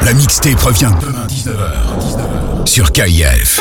La mixtape revient demain 19h sur KIF.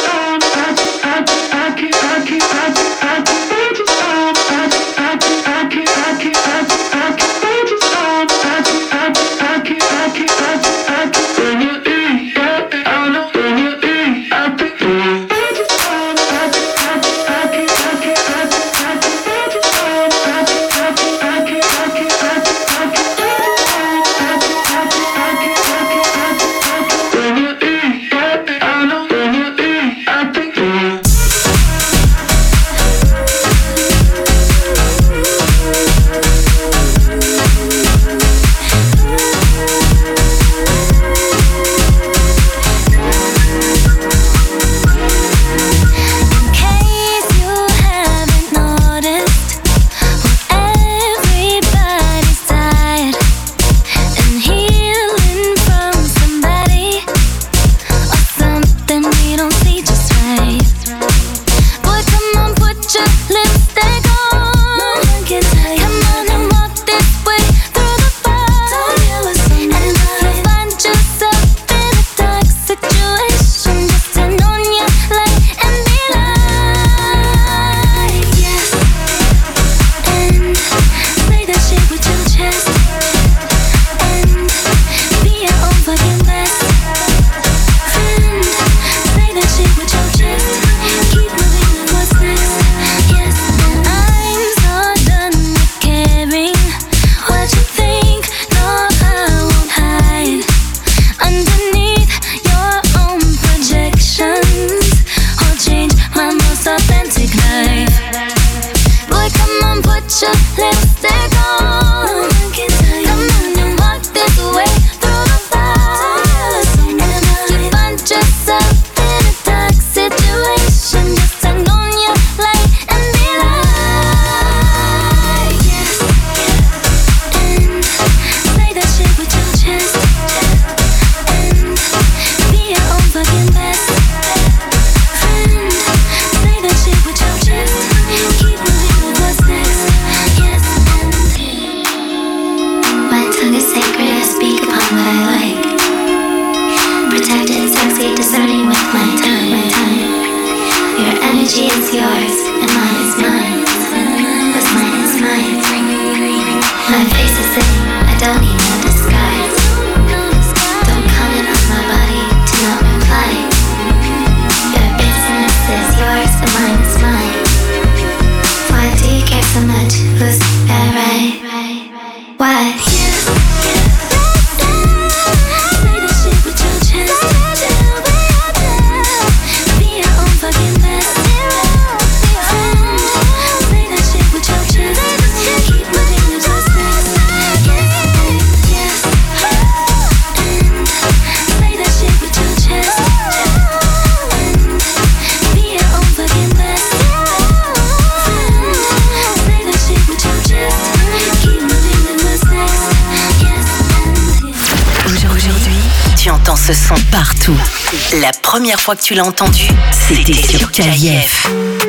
Ce son partout. La première fois que tu l'as entendu, c'était sur KIF.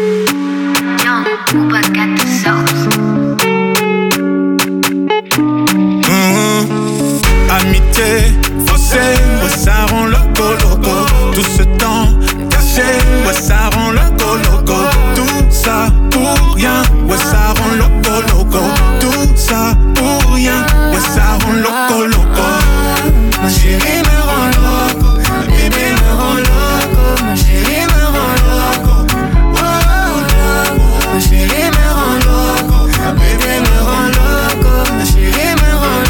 Amitié, faussée, ouais, ça rend loco, loco. Tout ce temps caché, ouais, ça rend loco, loco. Tout ça pour rien, ouais, ça rend loco, loco. Tout ça pour rien, ouais, ça rend loco, loco. Ma chérie me rend loco, ma bébé me rend loco, ma chérie me rend loco, oh, loco. Ma chérie me rend loco, ma bébé me rend loco, ma chérie me rend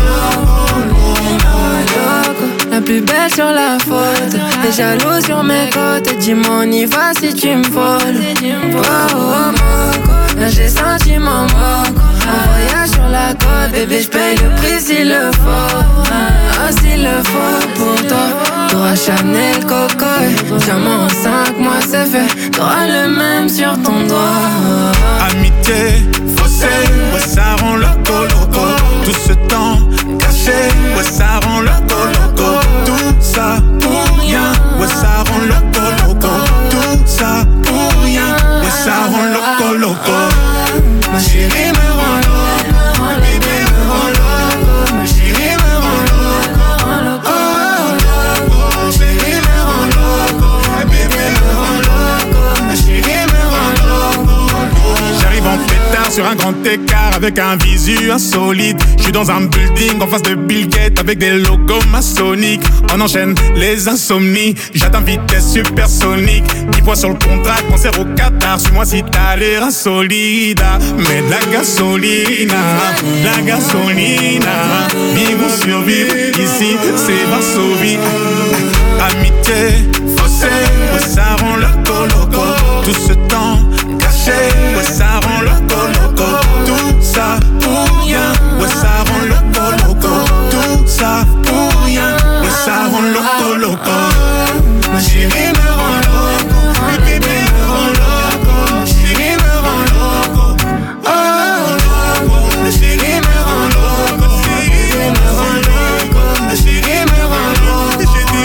loco, la plus belle sur la faute, les jaloux sur mes côtes. Dis-moi on y va si tu me voles. Oh, oh, oh, là j'ai senti mon moco. En voyage sur la côte, bébé j'paye le prix s'il le faut. Ah s'il le faut pour toi. T'auras Chanel, Coco. Diamant en 5 mois c'est fait. T'auras le même sur ton doigt. Amitié, faussée, ouais ça rend loco, loco. Tout ce temps caché, ouais ça rend loco, loco. Tout ça pour rien, ouais ça rend loco, loco. Tout ça pour rien, ouais ça rend loco, loco. Ma chérie me rend loco, ma bébé me rend loco, ma chérie me rend loco, loco, grand écart avec un visu insolite. Je suis dans un building en face de Bill Gates avec des logos maçonniques. On enchaîne les insomnies, j'atteins vitesse supersonique. 10 points sur le contrat, concert au Qatar. Suis-moi si t'as l'air insolide. Mais la gasolina, vivre ou survivre, ici c'est Varsovie. Amitié, faussée, ouais ça rend loco. Tout ce temps caché, ouais ça rend loco. Tout ça pour rien, ouais ça rend loco. Tout ça pour rien, ouais ça rend loco. Ma chérie me rend loco, le bébé me rend loco. Ma chérie me rend loco, oh loco. Ma chérie me rend loco, ma chérie me rend loco.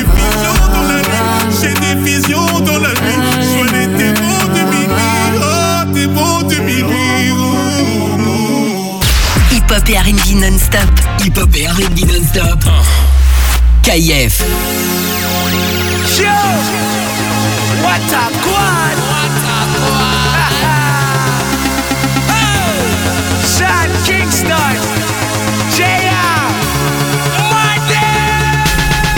J'ai des visions dans la nuit, je vois les démons de minuit, oh démons de minuit. Hip-hop et R&B non-stop. Hip-hop et R&B non-stop. KIF. Yo, what a quad. Sean Kingston, J.R. Monday.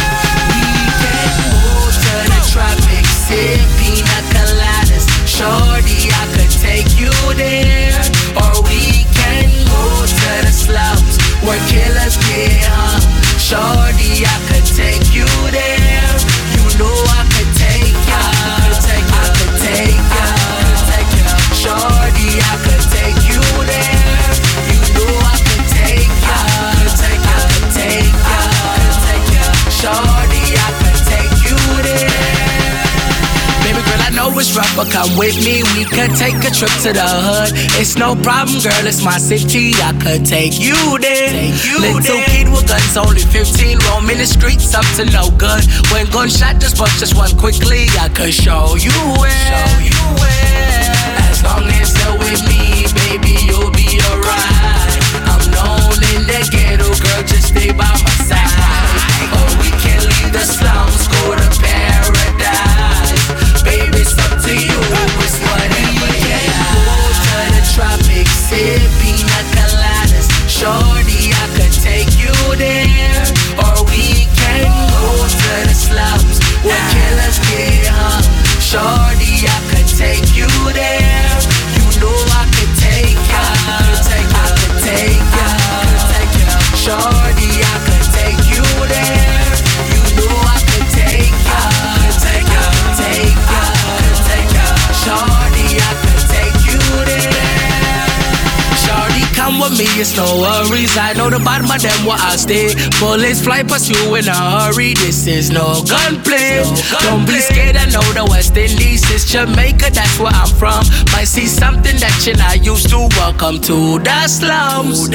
We can move to the tropics, sip pina coladas. Shorty, I could take you there. Or we can go to the slums where killers get hung. Shorty, I could take you there. You know I could take ya. I could take ya. Shorty, I could take you there. You know I could take ya. I could take ya. Shorty, I could take you there. Baby girl, I know it's rough, but come with me. We could take a trip to the hood. It's no problem, girl, it's my city. I could take you there. Little kid with guns, only 15, roaming the streets up to no good. When gunshot just bust just one quickly, I could show you where. As long as you're with me, baby, you'll be alright. I'm known in the ghetto, girl, just stay by my side. Or we can leave the slums, go to paradise. Baby, it's up to you, it's whatever you Go to the tropics, sip pina coladas. Shorty, I could take you there. Or we can go to the slums where killers get hung. Shorty, I could take you there. You know I could take ya. I could take ya. Shorty, I could take you there. You know I could take ya. I could take ya. Shorty, I could take you there. Shorty, come with me, it's no worries. I know the bottom of them where I stay. Bullets fly past you in a hurry. This is no gunplay. Don't be scared, I know the West Indies is Jamaica, that's where I'm from. Might see something that you're not used to. Welcome to the slums.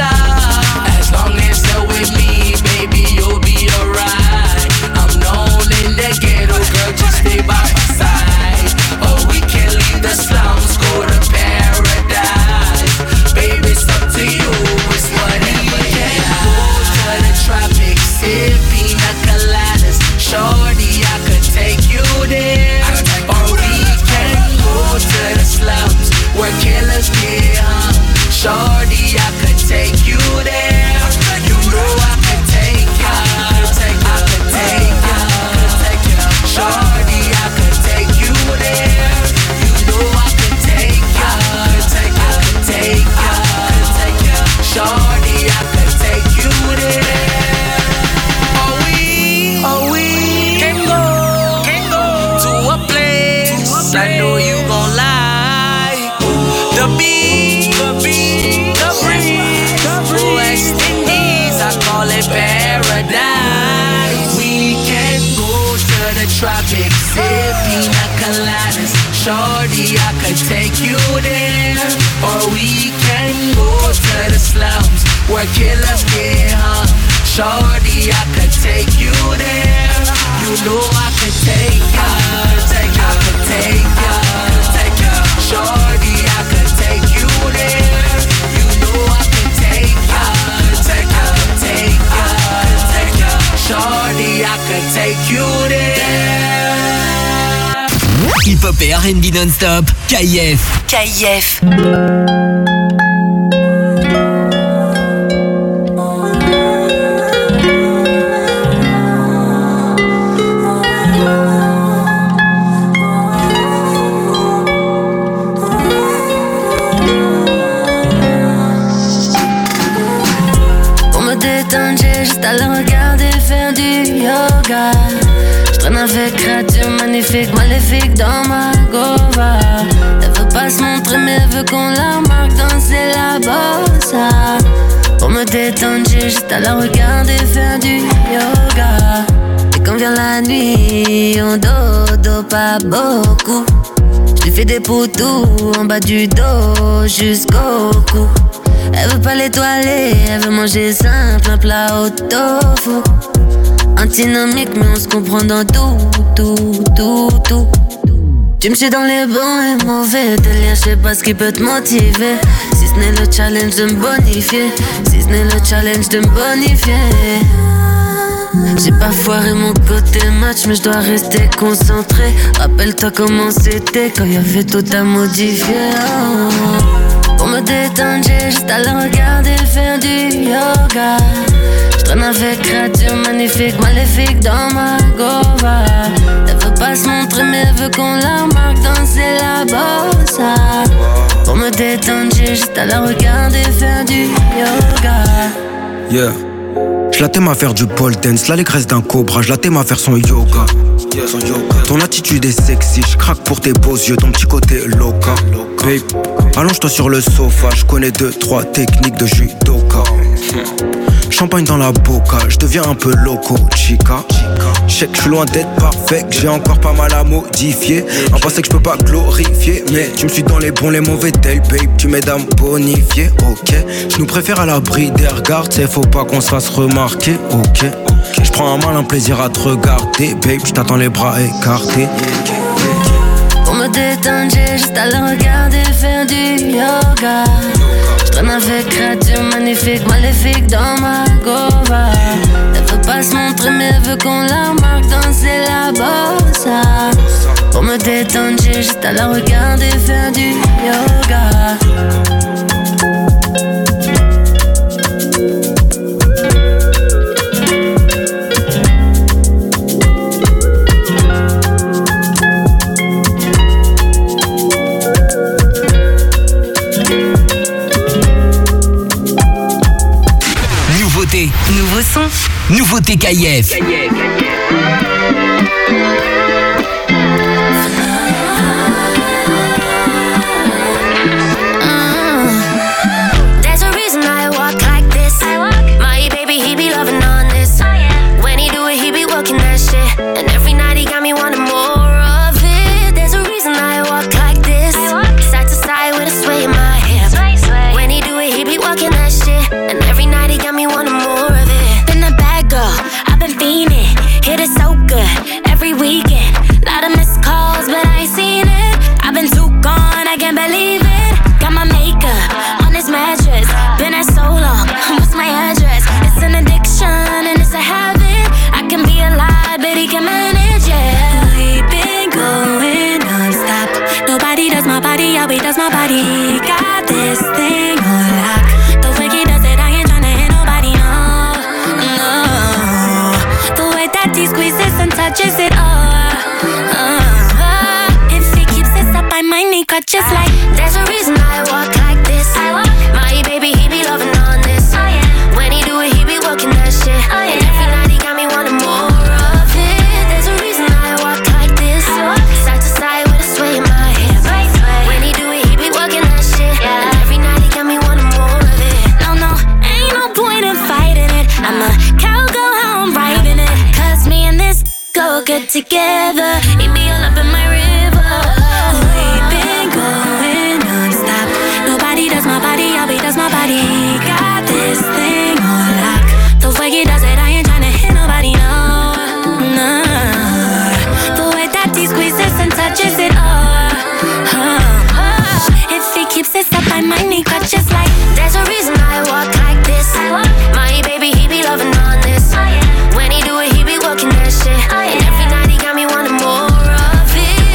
As long as you're with me, baby, you'll be alright. I'm known in the ghetto, girl, just stay by my side. Or we can leave the slums, go to paradise. Baby, it's up to you, it's whatever you Go to the tropics, sip pina coladas. Shorty, I could take you there. Or we can go to the slums where killers get hung. Shorty, I could take you there. You know I could take ya. I could take ya. Shorty, I could take you there. You know I could take ya. I could take ya. Shorty, I could take you there. Oh, we can go to a place I know you gon' like. The beach, the breeze, West Indies, I call it paradise. We can go to the tropics, sip pina coladas. Shorty, I could take you there. Or we can go to the slums where killers get hung. Shorty, I could take you there. You know I could take ya. I could take ya. Shorty, I could take you there. You know I could take ya. I could take ya. Shorty, I could take you there. Hip-hop et R&B non-stop. KIF. KIF. faire du yoga. J'traîne avec créatures magnifiques, maléfiques dans ma gova. Elle veut pas se montrer mais elle veut qu'on la marque, danser la bossa. Pour me détendre j'ai juste à la regarder faire du yoga. Et quand vient la nuit on dodo pas beaucoup. J'lui fais des poutous en bas du dos jusqu'au cou. Elle veut pas l'étoiler, elle veut manger simple, un plat au tofu. Antinomique mais on se comprend dans tout. Tu me suis dans les bons et mauvais délires, je sais pas ce qui peut te motiver. Si ce n'est le challenge de me bonifier, si ce n'est le challenge de me bonifier. J'ai pas foiré mon côté match mais je dois rester concentré. Rappelle-toi comment c'était quand y'avait tout à modifier. Pour me détendre j'ai juste à la regarder faire du yoga. J'traîne avec créatures magnifiques, maléfiques dans ma gova. Elle veut pas se montrer mais elle veut qu'on la marque, danser la bossa. Pour me détendre j'ai juste à la regarder faire du yoga. Yeah. J'la t'aime à faire du pole dance, l'allégresse d'un cobra, j'la t'aime à faire son yoga. Ton attitude est sexy, j'craque pour tes beaux yeux, ton petit côté loca. Babe, allonge-toi sur le sofa, j'connais 2-3 techniques de judoka. Champagne dans la boca, j'deviens un peu loco, chica. J'sais que j'suis loin d'être parfait, que j'ai encore pas mal à modifier. Un passé que j'peux pas glorifier, mais tu me suis dans les bons, les mauvais tels, babe, tu m'aides à me bonifier, ok. J'nous préfère à l'abri des regards, t'sais, faut pas qu'on se fasse remarquer, ok. J'prends un malin plaisir à te regarder, babe, j't'attends les bras écartés. Pour me détendre j'ai juste à la regarder faire du yoga. J'traîne avec créatures magnifiques, maléfiques dans ma gova. Elle veut pas se montrer mais elle veut qu'on la marque, danser la bossa. Pour me détendre j'ai juste à la regarder faire du yoga. Nouveau son, nouveauté KIF. There's a reason I walk like this. My baby, he be loving on this. When he do it, he be working that shit. And every night he got me wanting more of it. There's a reason I walk like this. Side to side with a sway in my hip. When he do it, he be working that shit. And every night he got me wanting more of it. Been a bad girl, I've been fiending. Hit it so good, every weekend. Lot of missed calls, but I ain't seen it. I've been too gone, I can't believe it. Got my makeup on this mattress. Been there so long, what's my address? It's an addiction and it's a habit. I can be a lie, but he can manage, yeah. We've been going non-stop. Nobody does my body, how he does my body. He got this thing on lock. The way he does it, I ain't tryna hit nobody, no, no. The way that he squeezes and touches it, if he keeps this up, I might need crutches like. There's a reason I walk like this. My baby, he be loving on this. When he do it, he be working that shit. And every night he got me wanting more of it. There's a reason I walk like this. Side to side with a sway in my hip. When he do it, he be working that shit. And every night he got me wanting more of it. No, ain't no point in fighting it. I'm a cowgirl, how I'm riding it. Cause me and this go good together. He be all up in my river. We've been going non-stop. Nobody does my body, how he does my body. He got this thing on lock. The way he does it, I ain't tryna hit nobody, no, no. The way that he squeezes and touches it, if he keeps this up, I might need crutches like. There's a reason I walk like this. My baby, he be loving on this. When he do it, he be working that shit. And every night he got me wanting more of it.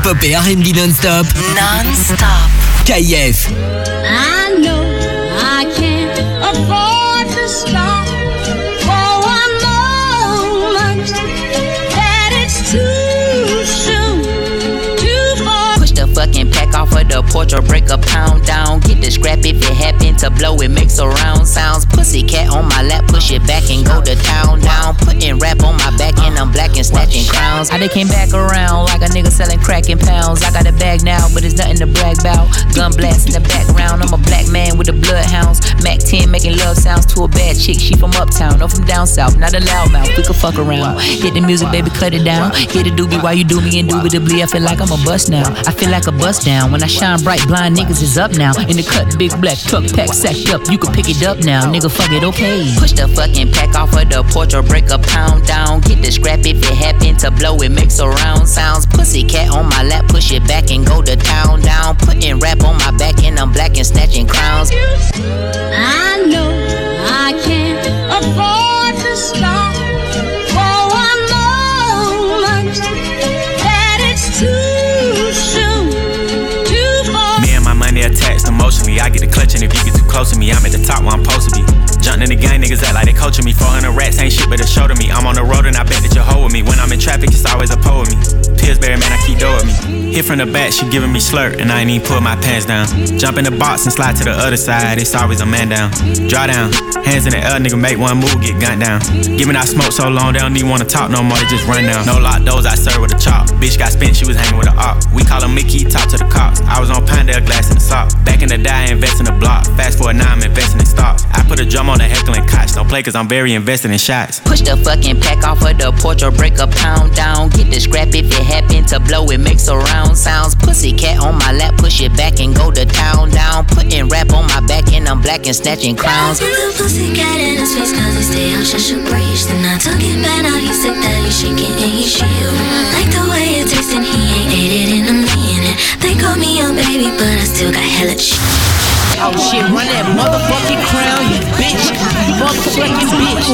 hip-hop et R&B non-stop. Non-stop. KIF. I know I can't afford to stop for one moment, that it's too soon to fall. Push the fucking pack off of the porch or break a pound down. Get the scrap if it happen to blow, it makes surround sounds. Pussycat on my lap, push it back and go to town down. Putting rap on my back and I'm black and snatching crowns. I came back around like a nigga selling crack in pounds. I got a bag now, but it's nothing to brag about. Gun blast in the background, I'm a black man with the bloodhounds. Mac 10 making love sounds to a bad chick. She from uptown, no from down south, not a loudmouth. We could fuck around. Hit the music, baby, cut it down. Hit the doobie while you do me indubitably. I feel like I'm a bust now. I feel like a bust down. When I shine bright, blind niggas is up now. In the cut, big black truck pack sacked up. You can pick it up now, nigga, fuck it, okay. Push the fucking pack off of the porch or break a pound down. Get the scrap if it happen to blow, it makes surround sounds. Pussycat on my lap, push it back and go to town down. Putting rap on my back and I'm black and snatching crowns. I know I can't afford to stop for one moment, that it's too soon to fall. Me and my money attached emotionally. I get the clutch and if you get too close to me, I'm at the top where I'm supposed to be. Jumping in the gang, niggas act like they coaching me. 400 rats ain't shit but a show to me. I'm on the road and I bet that you'll hold with me. When I'm in traffic, it's always a pole with me. Pillsbury, man, I keep dough with me. Hit from the back, she giving me slurp, and I ain't even pull my pants down. Jump in the box and slide to the other side, it's always a man down. Draw down, hands in the air, nigga make one move, get gunned down. Giving out smoke so long, they don't even wanna talk no more, they just run down. No lock doors, I serve with a chop. Bitch got spent, she was hanging with a op. We call him Mickey, top to the cops. I was on Pinedale, glass in the sock. Back in the day, I invest in the block. Fast forward now, I'm investing in stocks. I put a drum on the heckling cots. Don't play cause I'm very invested in shots. Push the fucking pack off of the porch or break a pound down. Get the scrap if it happen to blow, it makes surround sounds. Pussycat on my lap, push it back and go to town down. Putting rap on my back and I'm black and snatching crowns. The pussycat in his face cause he stay out, shut your breach. Then I took it back, now he's sick that he's shaking and he's shivering. Like the way it tastes and he ain't ate it in a minute. They call me your baby but I still got hella shit. Oh shit, run that motherfucking crown, you bitch. You motherfucking bitch.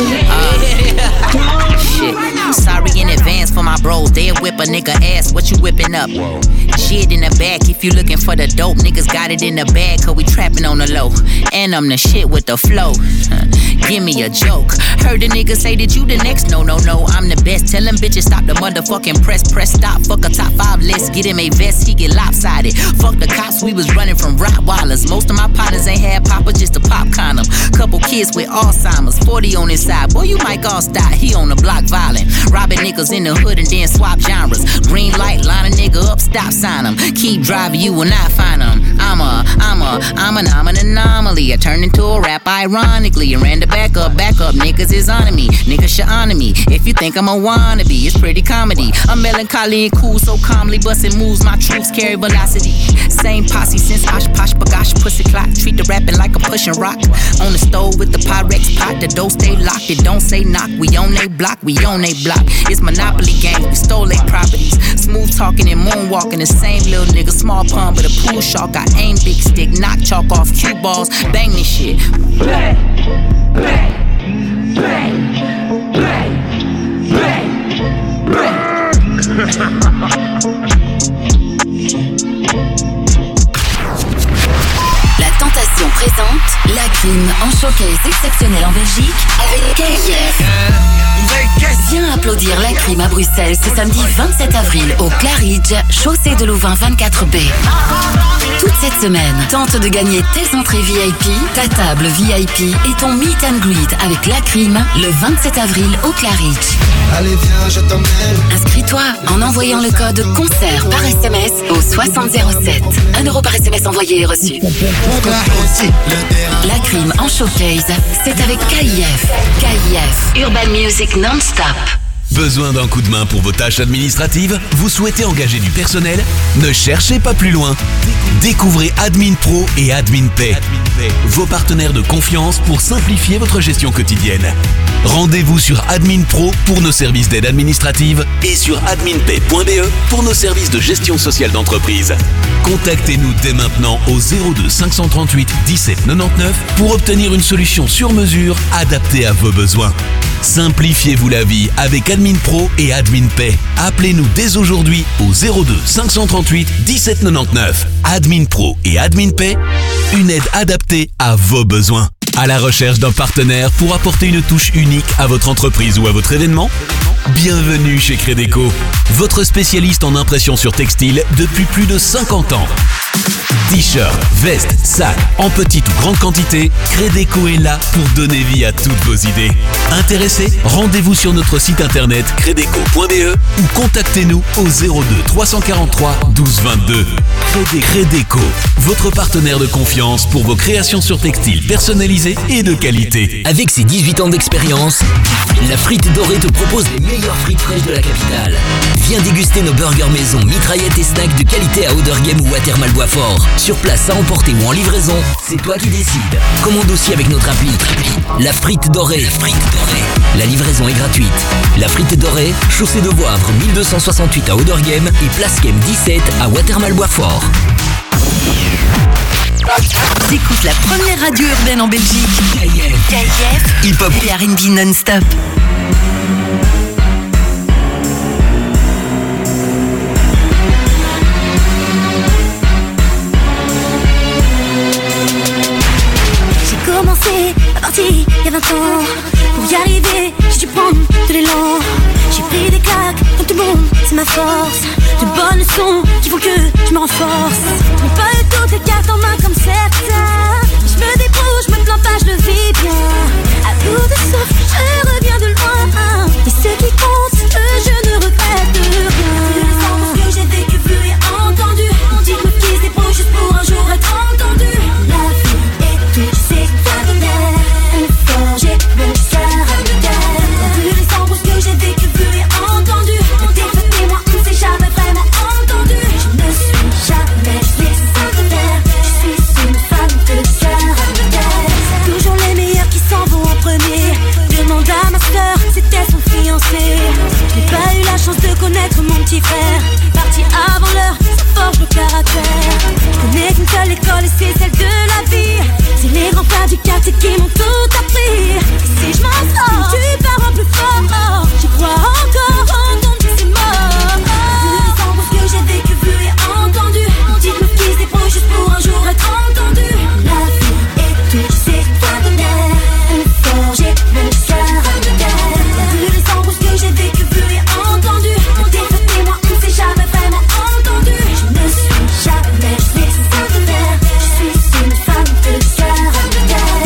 Shit. Sorry in advance for my bros. They'll whip a nigga ass. What you whipping up? Shit in the back. If you looking for the dope, niggas got it in the bag. Cause we trapping on the low. And I'm the shit with the flow. Give me a joke. Heard the nigga say that you the next. No, I'm the best. Tell them bitches stop the motherfucking press. Press stop. Fuck a top 5 list. Get him a vest. He get lopsided. Fuck the cops. We was running from Rottweilers. Most of my partners ain't had papa, just a pop condom. Couple kids with Alzheimer's, 40 on his side. Boy, you might all stop. He on the block violent. Robbing niggas in the hood and then swap genres. Green light, line a nigga up, stop sign him. Keep driving, you will not find him. I'm an anomaly. I turned into a rap ironically. And ran the back up, niggas is on me. Niggas should honor me. If you think I'm a wannabe, it's pretty comedy. I'm melancholy and cool, so calmly busting moves. My troops carry velocity. Same posse since Osh Posh Bagosh Pussy Clock. Treat the rapping like a pushing rock. On the stove with the Pyrex pot. The door stay locked, it don't say knock. We on they block, we on they block. It's Monopoly games, we stole they properties. Smooth talking and moonwalking. The same little nigga, small pun but a pool shark. I aim big stick, knock chalk off cue balls. Bang this shit. Bang, bang, bang, bang, bang, La Tentation présente La Crime en showcase exceptionnel en Belgique avec KIF. Viens applaudir La Crime à Bruxelles ce samedi 27 avril au Claridge, chaussée de Louvain 24B. Toute cette semaine, tente de gagner tes entrées VIP, ta table VIP et ton meet and greet avec La Crime le 27 avril au Claridge. Allez viens, je t'emmène. Inscris-toi en envoyant le code concert par SMS au 6007. 1 € par SMS envoyé et reçu. La Crime en showcase, c'est avec KIF. KIF, Urban Music non-stop. Besoin d'un coup de main pour vos tâches administratives? Vous souhaitez engager du personnel? Ne cherchez pas plus loin. Découvrez Admin Pro et Admin Pay, vos partenaires de confiance pour simplifier votre gestion quotidienne. Rendez-vous sur Admin Pro pour nos services d'aide administrative et sur adminpay.be pour nos services de gestion sociale d'entreprise. Contactez-nous dès maintenant au 02 538 17 99 pour obtenir une solution sur mesure adaptée à vos besoins. Simplifiez-vous la vie avec Admin Pro et Admin Pay. Appelez-nous dès aujourd'hui au 02 538 17 99. Admin Pro et Admin Pay, une aide adaptée à vos besoins. À la recherche d'un partenaire pour apporter une touche unique à votre entreprise ou à votre événement? Bienvenue chez Crédeco, votre spécialiste en impression sur textile depuis plus de 50 ans. T-shirts, vestes, sacs, en petite ou grande quantité, Crédeco est là pour donner vie à toutes vos idées. Intéressés? Rendez-vous sur notre site internet credeco.be ou contactez-nous au 02 343 12 22. Crédeco, votre partenaire de confiance pour vos créations sur textile personnalisées et de qualité. Avec ses 18 ans d'expérience, la Frite Dorée te propose les meilleures frites fraîches de la capitale. Viens déguster nos burgers maison, mitraillettes et snacks de qualité à odeur game ou Watermal Boisfort. Sur place, à emporter ou en livraison, c'est toi qui décides. Commande aussi avec notre appli. La Frite Dorée. La livraison est gratuite. La Frite Dorée, chaussée de Voivre, 1268 à odeur game et place game 17 à Watermal Boisfort. T'écoutes la première radio urbaine en Belgique. KIF, hip-hop et R&B non-stop. J'ai commencé à partir il y a 20 ans. Pour y arriver, j'ai dû prendre de l'élan. J'ai pris des claques comme tout le monde, c'est ma force. De bonnes leçons qui font que je me renforce. Je n'ai pas eu toutes les cartes en main comme certains. Je me débrouille, je me plains pas, je le vis bien. À bout de souffle, je reviens de loin. Et ce qui compte, c'est que je ne regrette rien. Les enfants que j'ai vécu, vu et entendu. Dites-moi qui se débrouille juste pour un jour être entendu. La vie est tout, je sais qu'un bonheur. Forger mon cœur à terre. Vu les embrouilles que j'ai vécu, vu et entendu. Le défaite et moi, on s'est jamais vraiment entendu. Je ne suis jamais laissée de terre. Je suis une femme de cœur à terre. C'est toujours les meilleurs qui s'en vont en premier. Demande à ma soeur, c'était son fiancé. Je n'ai pas eu la chance de connaître mon petit frère. Parti avant l'heure, ça forge le caractère. Je connais qu'une seule école et c'est celle de la vie. C'est les grands frères du quartier qui m'ont tout appris. Et si je m'en sors, tu pars en plus fort. J'y crois encore, entendre que c'est mort. Les embrouilles que j'ai vécu, vu et entendu. Dites-moi qui se débrouille juste pour un jour être entendu. La vie est tout, je sais qu'un bonheur. Forger mon cœur à terre. Vu les embrouilles que j'ai vécu, vu et entendu. Le défaite et moi, on s'est jamais vraiment entendu. Je ne suis jamais laissée de terre. Je suis une femme de cœur à terre.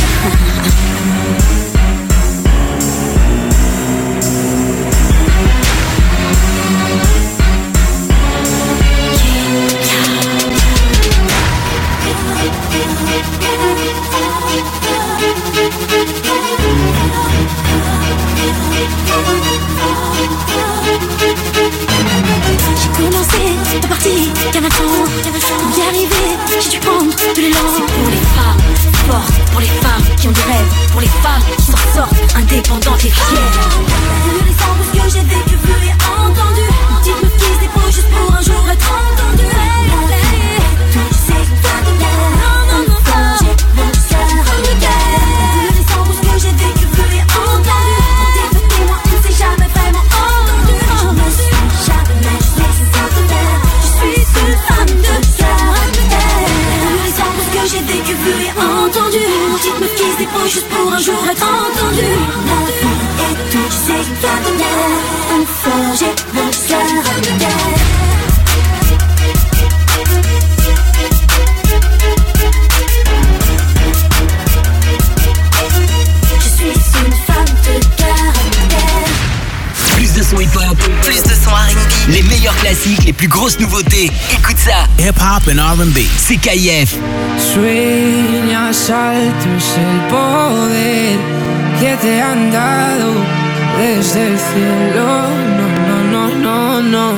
J'ai commencé à partir il y a 20 ans. Pour y arriver, j'ai dû prendre de l'élan. C'est pour les femmes fortes, pour les femmes qui ont des rêves, pour les femmes qui s'en sortent indépendantes et fières. Vu les embrouilles que j'ai vécu, vu et entendu. Dites-moi qui se débrouille juste pour un jour être entendu. Tu sais qu'un bonheur, forger mon cœur à terre. Vu les embrouilles que j'ai vécu, vu et entendu. Défaite et moi, on s'est jamais vraiment entendu. Je ne suis jamais laissée de terre. Je suis une femme de cœur à terre. Vu les embrouilles que j'ai vécu, vu et entendu. Dites-moi qui se débrouille juste pour un jour être entendu. La vie est tout, je sais qu'un bonheur. Forger mon cœur à terre. Je suis une femme de cœur à terre. Plus de son hip-hop, Plus de son R&B. les meilleurs classiques, les plus grosses nouveautés. Écoute ça. Hip-hop and R&B. C'est KIF. Sueñas alto es el poder que te han dado desde el cielo. No.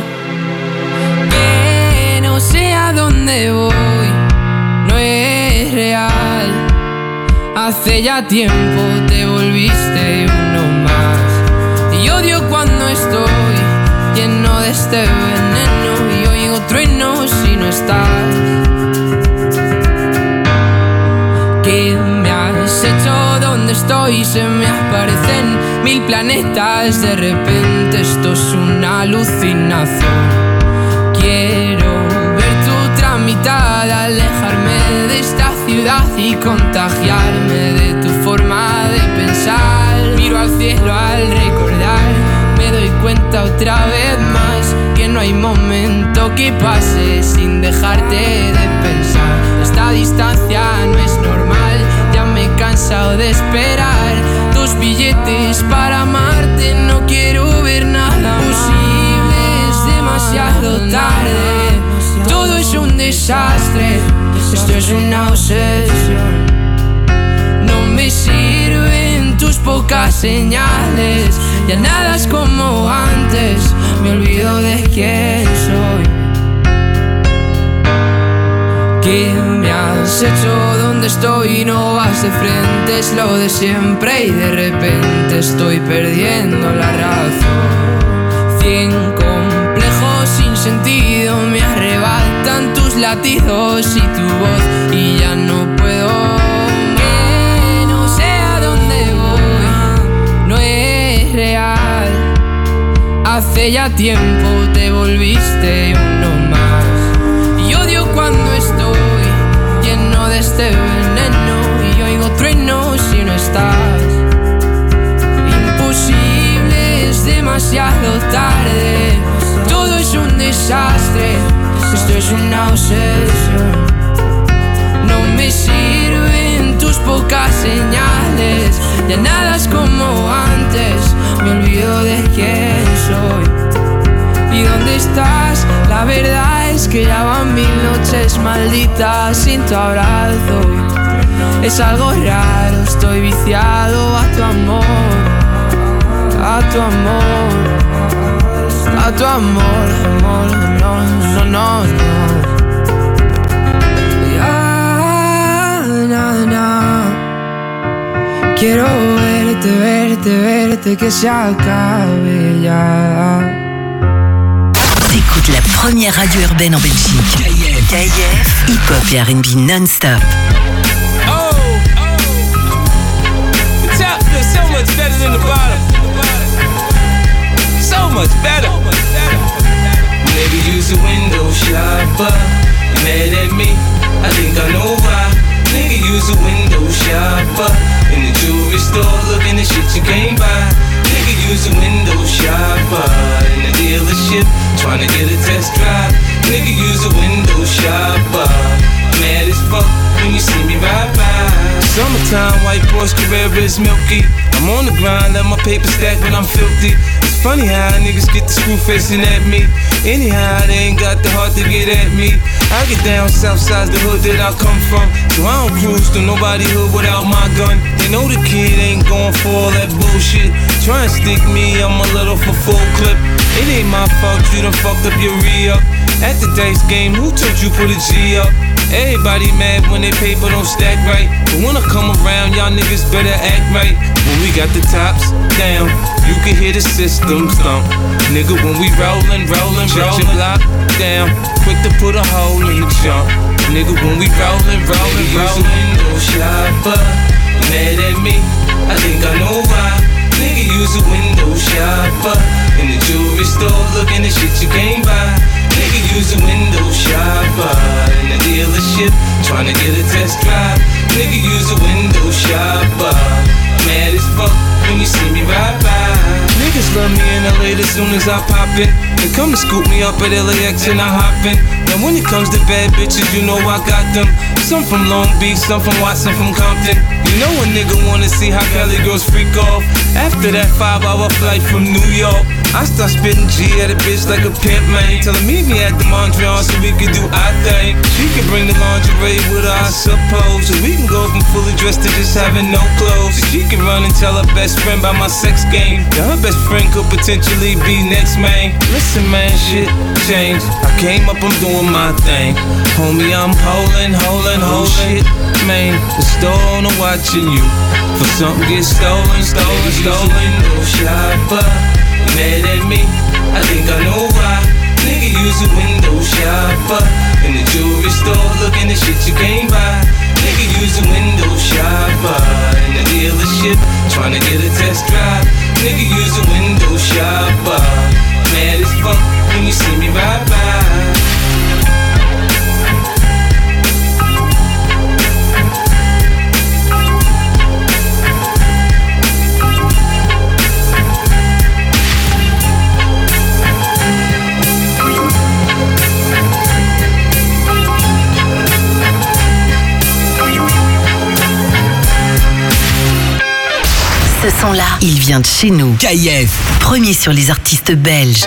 Que no sé a dónde voy, no es real. Hace ya tiempo te volviste uno más. Y odio cuando estoy lleno de este veneno y oigo truenos si no estás. ¿Qué me has hecho? ¿Dónde estoy? Se me aparecen 1000 planetas. De repente esto es una alucinación. Quiero ver tu mitad, alejarme de esta ciudad y contagiarme de tu forma de pensar. Miro al cielo al recordar, me doy cuenta otra vez más que no hay momento que pase sin dejarte de pensar. Esta distancia no es normal, ya me he cansado de esperar tus billetes para amarte. No quiero ver nada posible, es demasiado tarde. Todo es un desastre, esto es una obsesión. No me sirven tus pocas señales, ya nada es como antes, me olvido de quién soy. ¿Qué me has hecho? ¿Dónde estoy? No vas de frente, es lo de siempre y de repente estoy perdiendo la razón. 100 complejos sin sentido me arrebatan tus latidos y tu voz y ya no puedo. Que no sé a dónde voy, no es real. Hace ya tiempo te volviste uno más y odio cuando estoy lleno de este veneno y oigo truenos si no estás. Imposible, es demasiado tarde. Todo es un desastre, esto es una obsesión. No me sirven tus pocas señales, ya nada es como antes, me olvido de quién soy. ¿Y dónde estás? La verdad es que ya van 1000 noches malditas sin tu abrazo. Es algo raro, estoy viciado a tu amor, a tu amor. A tu amor, amor, no, no, no, no. Ya, no, no. Quiero verte, verte, verte, que se acabe ya. T'écoutes la première radio urbaine en Belgique. KIF, hip-hop et R&B non-stop. Oh, the top feels so much better than the bottom. So much better. Maybe use a window shopper. You mad at me? I think I know why. Nigga, use a window shopper. In the jewelry store, looking at shit you can't buy. Nigga, use a window shopper. In the dealership, trying to get a test drive. Nigga, use a window shopper. Mad as fuck when you see me ride by. Summertime, white Porsche Carrera is milky. I'm on the grind, let my paper stack when I'm filthy. It's funny how niggas get the screw facing at me. Anyhow, they ain't got the heart to get at me. I get down south side the hood that I come from, so I don't cruise to nobody hood without my gun. They know the kid ain't going for all that bullshit. Try and stick me, I'm a little for full clip. It ain't my fault you done fucked up your re-up. At the dice game, who told you put a G up? Everybody mad when they paper don't stack right, but when I come around, y'all niggas better act right. When we got the tops down, you can hear the system thump. Nigga, when we rollin', shut your block down, quick to put a hole in the jump. Nigga, when we rollin', window shopper. Mad at me? I think I know why. Nigga, use a window shopper. In the jewelry store, looking at shit you can't buy. Nigga, use a window shopper. In the dealership, trying to get a test drive. Nigga, use a window shopper. Mad as fuck when you see me ride by. Niggas love me in LA as soon as I pop in. They come to scoop me up at LAX and I hop in. Now when it comes to bad bitches, you know I got them. Some from Long Beach, some from Watson, from Compton. You know a nigga wanna see how Cali girls freak off. After that 5-hour flight from New York, I start spitting G at a bitch like a pimp, man. Tell her meet me at the Mondrian so we can do our thing. She can bring the lingerie with her, I suppose. So we can go from fully dressed to just having no clothes. So she can run and tell her best friend about my sex game. Yeah, her best friend could potentially be next, man. Listen, man, shit changed. I came up, I'm doing my thing. Homie, I'm holding shit, man. The store owner watching you. For something get stolen. Window shopper. Mad at me? I think I know why. Nigga, use a window shopper. In the jewelry store, looking at shit you can't buy. Nigga, use a window tryna get a test drive. Nigga, use a window shopper. Mad as fuck when you see me ride by. Ce son-là, il vient de chez nous. KIF. Premier sur les artistes belges.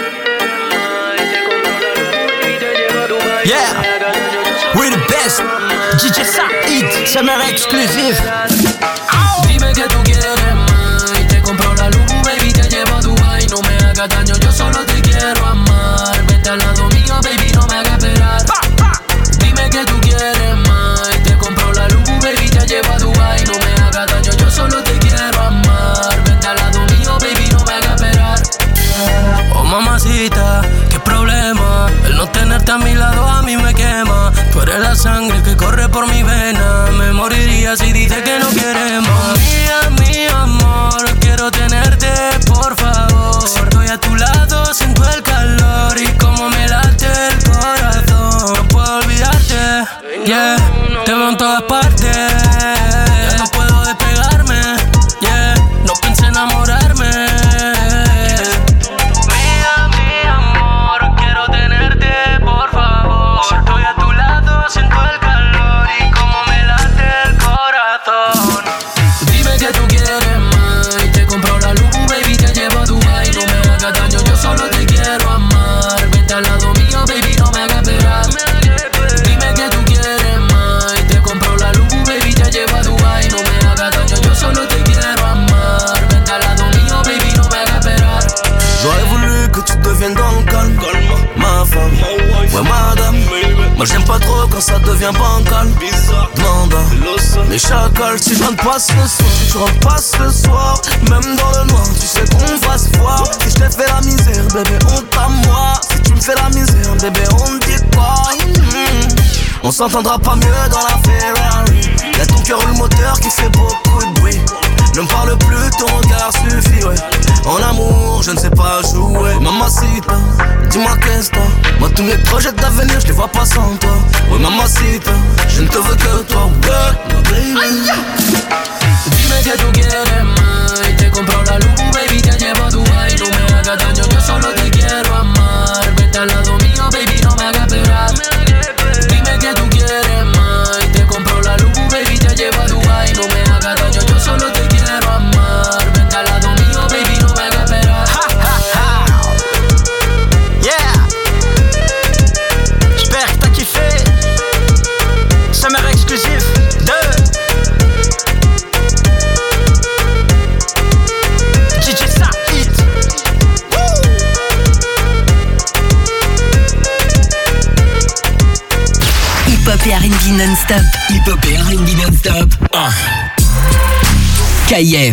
Yeah, we're the best. DJ Said, Summer Exclusive. Dime que tú quieres más y te compro la luz, baby, te llevo a Dubai. No me hagas daño, yo solo te quiero amar. Vete al lado mío, baby, no me hagas esperar. Dime que tú quieres más y te compro la luz, baby, te llevo a Dubai. No me hagas daño, yo solo te quiero amar. Vete al lado mío, baby, no me hagas esperar. Oh mamacita, qué problema. El no tenerte a mi lado a mí me quema. Tú eres la sangre que corre por mi vena. Me moriría si dices que no quieres más. Mía, mi amor, quiero tenerte, por favor. Si estoy a tu lado, siento el calor y como me late el corazón. No puedo olvidarte, yeah. Te veo en todas partes. Ya no puedo despegarme, yeah. No pensé enamorarme. Siento el calor y como me late el corazón. Dime que tú quieres más y te compro la luz, baby, te llevo a Dubai. No me hagas daño, yo solo te quiero amar. Vete al lado mío, baby, no me hagas esperar. Dime que tú quieres más y te compro la luz, baby, te llevo a Dubai. No me hagas daño, yo solo te quiero amar. Vete al lado mío, baby, no me hagas esperar. J'aurais voulu que tu deviennes dans le calme, ma femme, ouais madame. Moi j'aime pas trop quand ça devient bancal. Demande à les chacals si je rentre pas ce soir. Si tu rentres pas ce soir, même dans le noir, tu sais qu'on va se voir. Si je t'ai fait la misère, bébé, honte à moi. Si tu me fais la misère, bébé, on te dit quoi? On s'entendra pas mieux dans la Ferrari. Y'a ton cœur ou le moteur qui fait beaucoup de bruit. Ne me parle plus, ton regard suffit, ouais. En amour, je ne sais pas jouer. Mamacita, dis-moi qu'est-ce que t'as. Moi tous mes projets d'avenir, je les vois pas sans toi. Ouais mamacita, je ne te veux que toi, ouais, ma baby. Dime que tú quieres más y te compro la luz, baby, te llevo a Dubai. No me hagas daño, yo solo te quiero amar. Vete al lado mío, baby, no me hagas esperar. Dime que tú quieres más y te compro la luz, baby, te llevo a Dubai. No me hagas daño, yo solo te quiero amar. Vete al lado mío, baby, no me hagas esperar. Yeah, j'espère que t'as kiffé. Summer Exclusive 2. DJ Said. Hip-hop et R&B non-stop. Hip-hop et R&B non-stop. KIF.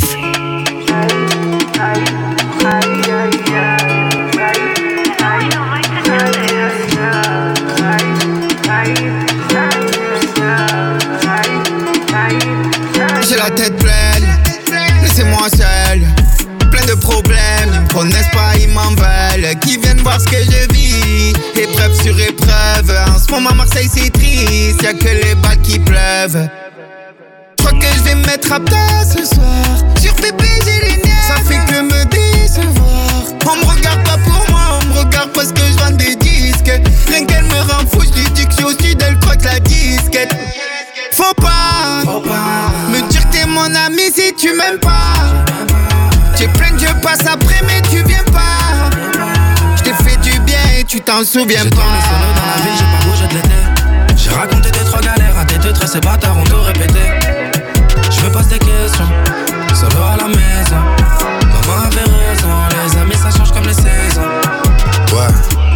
J'ai la tête pleine, laissez-moi seul. Plein de problèmes, ils me connaissent pas, ils m'en veulent. Qui viennent voir ce que je vis, épreuve sur épreuve. En ce moment Marseille c'est triste, y'a que les balles qui pleuvent. Je crois que je vais me mettre à plat ce soir. Sur PP j'ai les nerfs, ça fait que me décevoir. On me regarde pas pour moi, on me regarde parce que je vends des disques. Rien qu'elle me rend fou, je lui dis que je suis au sud, elle croque la disquette. Faut pas me dire que t'es mon ami si tu m'aimes pas. J'ai plein de jeux, passe après mais tu viens pas. Je t'ai fait du bien et tu t'en souviens pas. J'ai tourné solo dans la vie, j'ai pas bougé de l'été. J'ai raconté tes trois galères à tes deux traits, ces bâtards ont tout répété. Je me pose des questions, solo à la maison. Maman avait raison, les amis ça change comme les saisons. Ouais.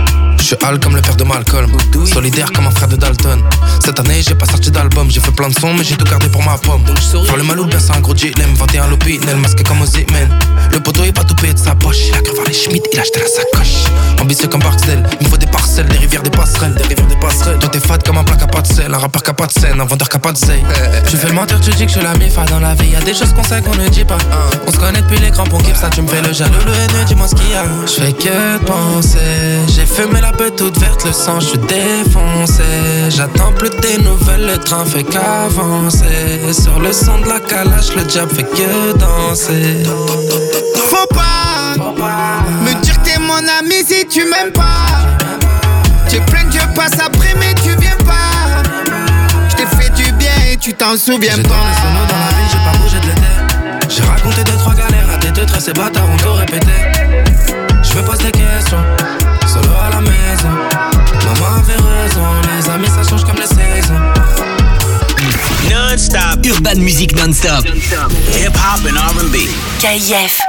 suis hal comme le père de Malcolm, solidaire comme un frère de Dalton. Cette année j'ai pas sorti d'album, j'ai fait plein de sons mais j'ai tout gardé pour ma pomme. Faire le malou bien c'est un gros J-Lem, 21 l'opinel, masqué comme Ozyman. Le poteau est pas tout payé de sa poche, il a cru voir les Schmitt, il a acheté la sacoche. Ambitieux comme Barksdale, il me faut des parcelles, des rivières, des passerelles, des rivières, des passerelles. Toi t'es fade comme un plat qui a pas de sel, un rappeur qui a pas de scène, un vendeur qui a pas de zeille. Tu fais le mentir, tu dis que je suis la mifa dans la vie. Y'a des choses qu'on sait qu'on ne dit pas. On se connaît depuis les crampons qui ça, tu me fais le jaloux, le haineux, dis-moi ce qu'il y a. Je fais que penser, j'ai fumé la peur toute verte, le sang, je suis défoncé. J'attends plus tes nouvelles, le train fait qu'avancer. Sur le son de la calache, le diable fait que danser. Faut pas me dire t'es mon ami si tu m'aimes pas. Tu plains que je passe après mais tu viens pas. Je t'ai fait du bien et tu t'en souviens j'ai pas. J'ai dans les sonos dans la vie, j'ai pas bougé de l'été. J'ai raconté 2-3 galères à tes 2-3 ces bâtards ont tout répété. Je me pose des questions, solo à la maison. Maman avait raison, les amis ça change comme les saisons. Non-stop, Urban Music non-stop. Hip-hop and R&B. KIF.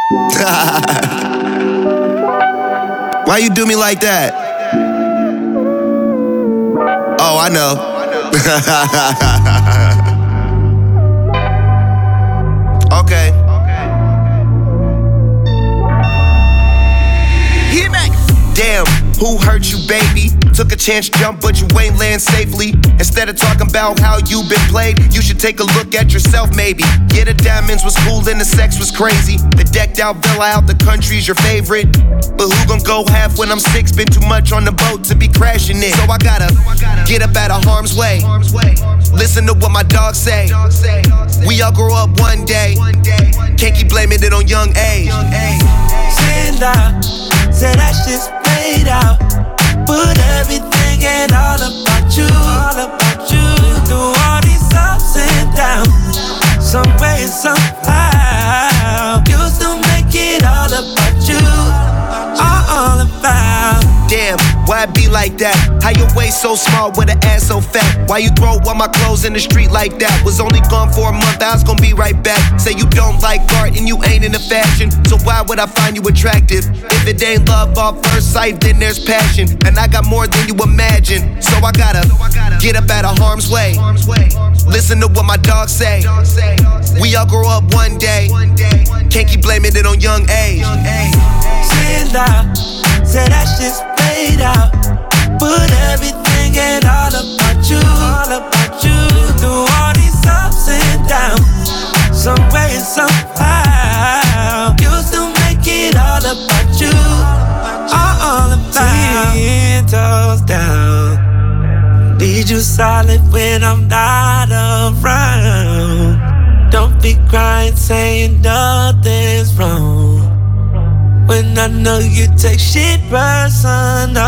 Why you do me like that? Oh, I know. Okay. Damn, who hurt you, baby? Took a chance jump, but you ain't land safely. Instead of talking about how you been played, you should take a look at yourself, maybe. Yeah, the diamonds was cool and the sex was crazy. The decked out villa out the country's your favorite. But who gon' go half when I'm 6? Been too much on the boat to be crashing it. So I gotta get up out of harm's way. Listen to what my dogs say. We all grow up one day. Can't keep blaming it on young age. Stand out, say that shit's played out. Put everything and all about you, through all these ups and downs, some way and somehow, you still make it all about you, all about. Damn, why it be like that? How your waist so small with an ass so fat? Why you throw all my clothes in the street like that? Was only gone for a month, I was gonna be right back. Say you don't like art and you ain't into fashion, so why would I find you attractive? If it ain't love off first sight, then there's passion. And I got more than you imagine, so I gotta get up out of harm's way. Listen to what my dogs say. We all grow up one day. Can't keep blaming it on young age. Stand out, say that shit's played out. Put everything and all about you, through all these ups and downs, some way and somehow, you still make it all about you, all about. 10 toes down, need you solid when I'm not around. Don't be crying saying nothing's wrong, when I know you take shit personal.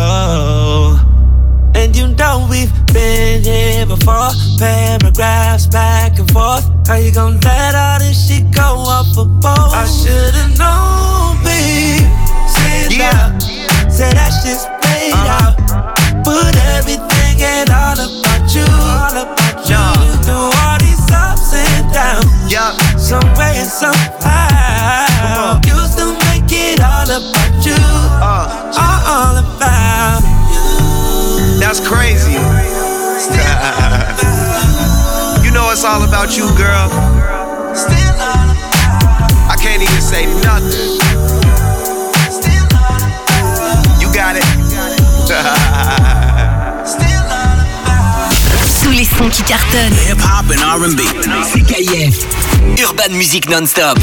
And you know we've been here before. Paragraphs back and forth. How you gon' let all this shit go off a boat? I should've known, babe. Say that shit's played out. Put everything and all about you, through all these ups and downs, some way and somehow, you still make it all about you, all about you. That's crazy. You know it's all about you, girl. I can't even say nothing. You got it. Tous les sons qui cartonnent. Hip-hop and R&B. C'est KIF. Urban Music non-stop.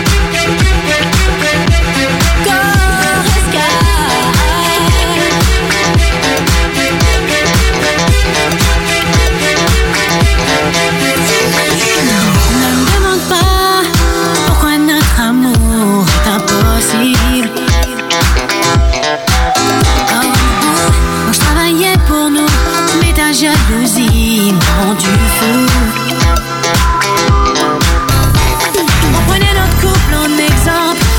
Ne me demande pas pourquoi notre amour est impossible. Quand je travaillais pour nous, mais ta jalousie m'a rendu fou. On prenait notre couple en exemple,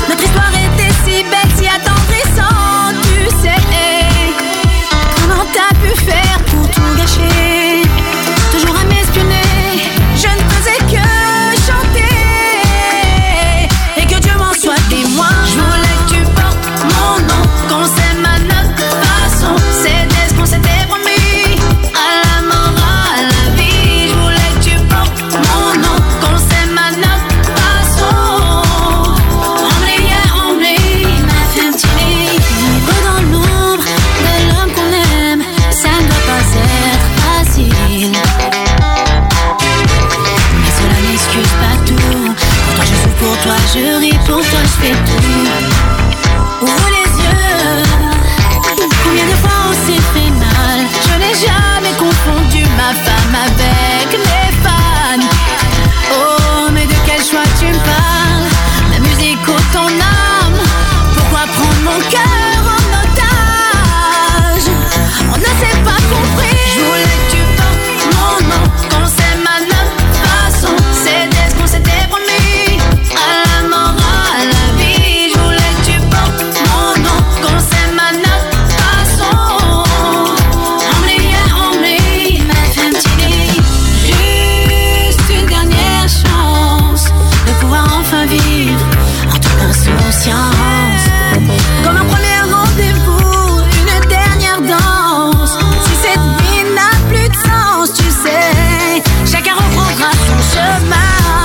toi je ris, pour toi je fais tout. Ouvre les yeux. Combien de fois on s'est fait mal? Je n'ai jamais confondu ma femme avec mes fans. Oh, mais de quel choix tu me parles? La musique ou ton âme? Pourquoi prendre mon cœur en otage? On ne s'est pas compris. Je voulais que tu portes mon nom, qu'on s'aime à notre façon. C'était ce qu'on s'était promis, à la mort, à la vie. Je voulais que tu portes mon nom, qu'on s'aime à notre façon. Emmener, ma femme timide. Juste une dernière chance de pouvoir enfin vivre en toute insouciance. Comme un premier rendez-vous, une dernière danse. Si cette vie n'a plus de sens, tu sais, chacun reprendra son chemin.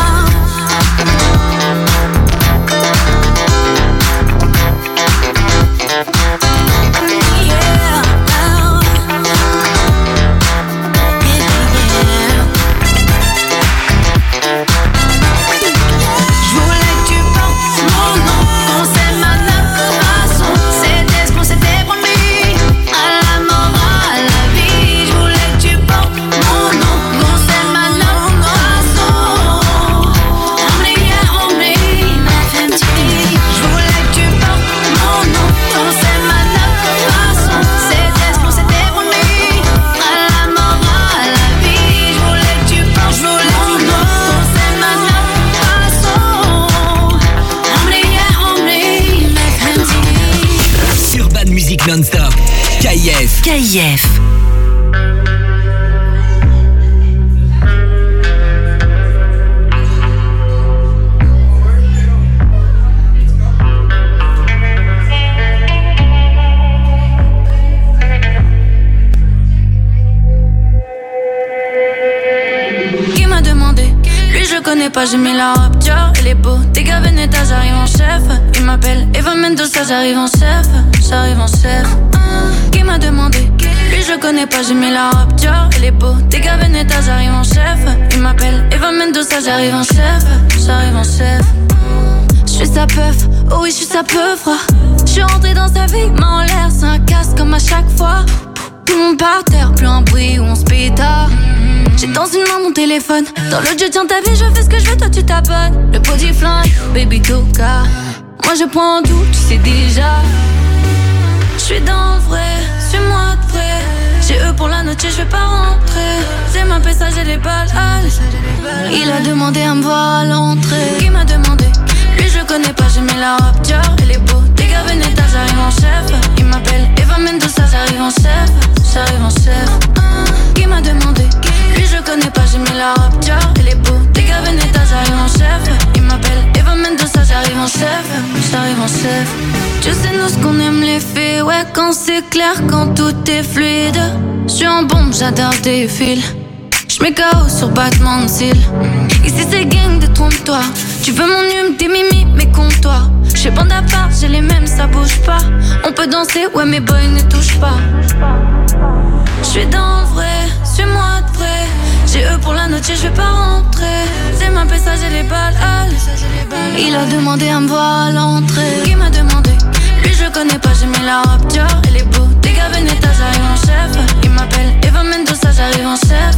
Je voulais que tu portes mon nom, qu'on s'aime à notre façon. C'était ce qu'on s'était promis, à la mort, à la vie. Je voulais que tu portes mon nom, qu'on s'aime à notre façon. Emmener, ma femme timide. Je voulais que tu portes mon nom, qu'on s'aime à notre façon. C'était ce qu'on s'était promis, à la mort, à la vie. Je voulais que tu portes mon nom, qu'on s'aime à notre façon. Emmener, ma femme timide. Urban Music Non-Stop. KIF. Qui m'a demandé? Lui je connais pas, j'ai mis la robe Dior. Elle est beau, t'es gars Veneta, j'arrive en chef. Il m'appelle Eva Mendoza, j'arrive en chef. Qui m'a demandé? Lui je connais pas, j'ai mis la robe Dior. Elle est beau, t'es gars Veneta, j'arrive en chef. Il m'appelle Eva Mendoza, j'arrive en chef. Je suis sa peuf, oh oui je suis sa peuf. Je suis rentrée dans sa vie, main en l'air, c'est un casse comme à chaque fois. Tout le monde par terre, plus un bruit où on se pétard. J'ai dans une main mon téléphone, dans l'autre je tiens ta vie, je fais ce que je veux, toi tu t'abonnes. Le body flingue, baby toka. Moi je prends tout, tu sais déjà. Je suis dans le vrai, suis-moi de vrai. J'ai eux pour la note, je vais pas rentrer. J'ai ma pesa, j'ai les balles. Il a demandé à me voir à l'entrée. Qui m'a demandé? Lui je connais pas, j'ai mis la robe Dior. Elle est beau, t'es gars Veneta, j'arrive en chef. Il m'appelle Eva Mendoza, j'arrive en chef. Qui m'a demandé? Lui je connais pas, j'ai mis la robe Dior. Elle est beau, t'es gars Veneta, j'arrive en chef. Il m'appelle Eva Mendoza, j'arrive en chef. Tu sais nous ce qu'on aime les filles. Ouais quand c'est clair, quand tout est fluide. J'suis en bombe, j'adore tes fils. J'mets KO sur battement de cils. Ici c'est gang, détrompe-toi. Tu veux mon hume, tes mimi, mais compte-toi. J'suis bande à part, j'ai les mêmes, ça bouge pas. On peut danser, ouais mes boys ne touchent pas. J'suis dans le vrai, suis-moi de vrai. J'ai eux pour la note, je vais pas rentrer. C'est ma pesa, j'ai les balles. Il a demandé à me voir à l'entrée. Qui m'a demandé? Lui je connais pas, j'ai mis la robe Dior. Elle est beau, t'es gars Veneta, j'arrive en chef. Il m'appelle Eva Mendoza, j'arrive en chef.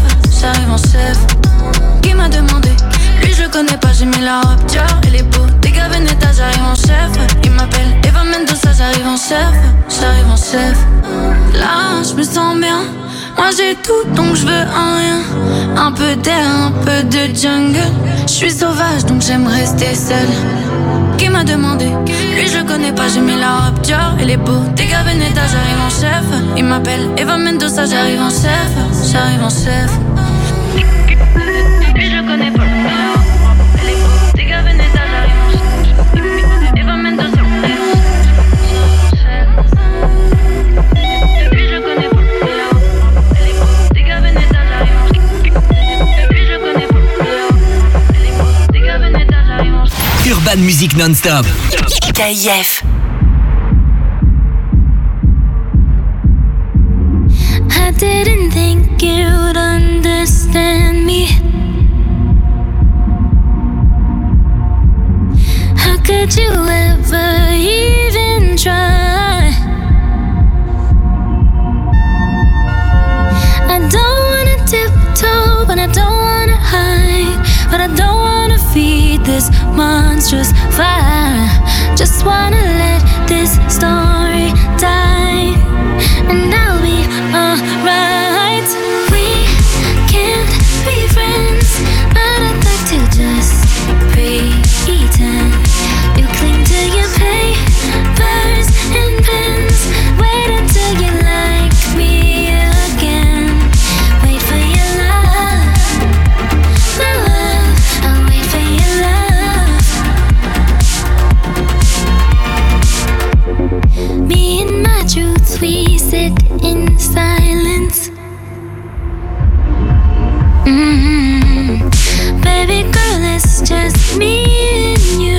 Qui m'a demandé? Lui je connais pas, j'ai mis la robe Dior. Elle est beau, t'es gars Veneta, j'arrive en chef. Il m'appelle Eva Mendoza, j'arrive en chef. Là je me sens bien. Moi j'ai tout donc je veux un rien. Un peu d'air, un peu de jungle. Je suis sauvage donc j'aime rester seule. Qui m'a demandé? Lui je connais pas, j'ai mis la robe Dior. Elle est beau, t'es gars Veneta, j'arrive en chef. Il m'appelle Eva Mendoza, j'arrive en chef. Lui je connais pas, elle est beau, t'es gars Veneta, j'arrive en chef. Eva Mendoza, j'arrive en chef. Lui je connais pas, elle est beau, t'es gars Veneta, j'arrive en chef. Lui je connais pas, elle est beau, t'es gars Veneta, j'arrive en chef. Urban Music Non-Stop. KIF. I didn't think you'd understand me. did you ever even try? I don't wanna tiptoe, but I don't wanna hide. But I don't wanna feed this monstrous fire. Just wanna let this story die, and I'll be alright. We can't be friends, but I'd like to just pretend. You cling to your papers and pens. Wait until you like me again. Wait for your love, my love. I'll wait for your love. Me and my truth, we sit in silence. Baby girl, it's just me and you.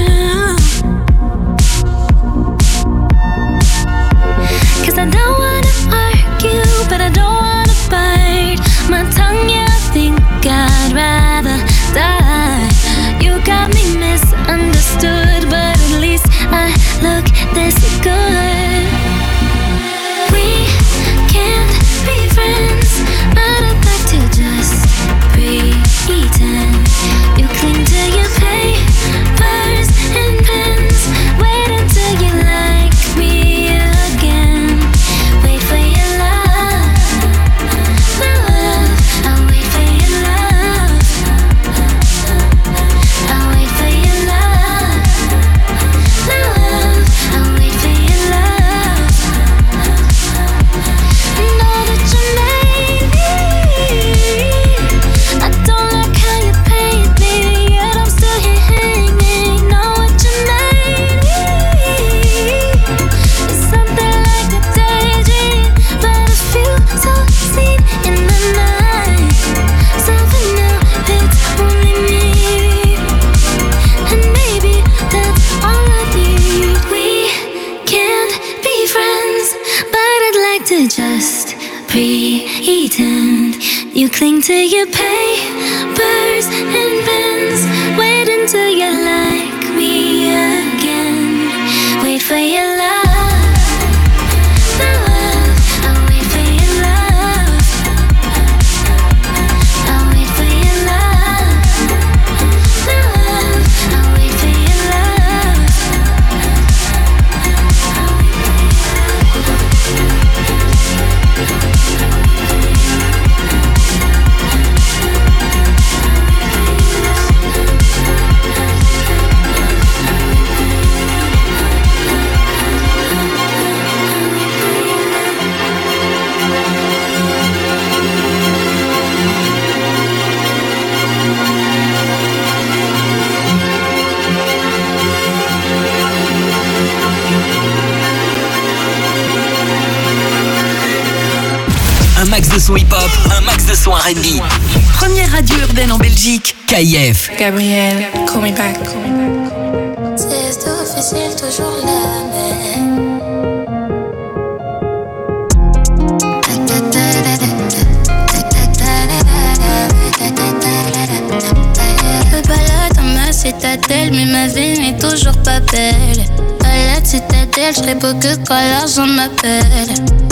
'Cause I don't wanna argue, but I don't wanna bite my tongue, yeah, I think I'd rather die. You got me misunderstood, but at least I look this good. We can't be friends, but I'd like to just pretend. You cling to your papers and pens. Wait until you like me again. Wait for your love, my love. I'll wait for your love. I'll wait for your love, my love. I'll wait for your love. Know that you made me. I don't like how you paint me, yet I'm still here hanging. Know what you made me. It's something like a daydream, but I feel so seen in the night. So for now, it's only me, and maybe that's all I need. We can't be friends, but I'd like to just pretend. You cling to your papers and pens. Wait until you like me again. Wait for your love, my love. I'll wait for your love. I'll wait for your love, my love. I'll wait for your love. Un max de son hip-hop, un max de son R&B. Première radio urbaine en Belgique, KIF. Gabriel, call me back. C'est difficile, toujours la même. Je balade dans ma citadelle, mais ma vie n'est toujours pas belle. À la citadelle, je serai beau que quand l'argent m'appelle.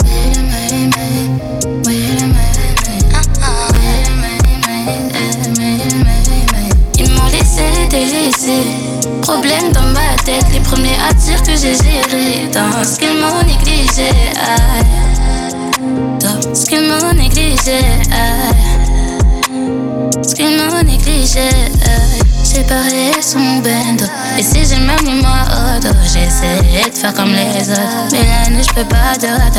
Ils m'ont laissé délaissé. Problème dans ma tête, les premiers à dire que j'ai géré. Dans ce qu'ils m'ont négligé, dans ce qu'ils m'ont négligé, ce qu'ils m'ont négligé. Séparé son bendo. Et si j'ai même mis moi auto, j'essaie de faire comme les autres, mais la nuit j'peux pas d'autre.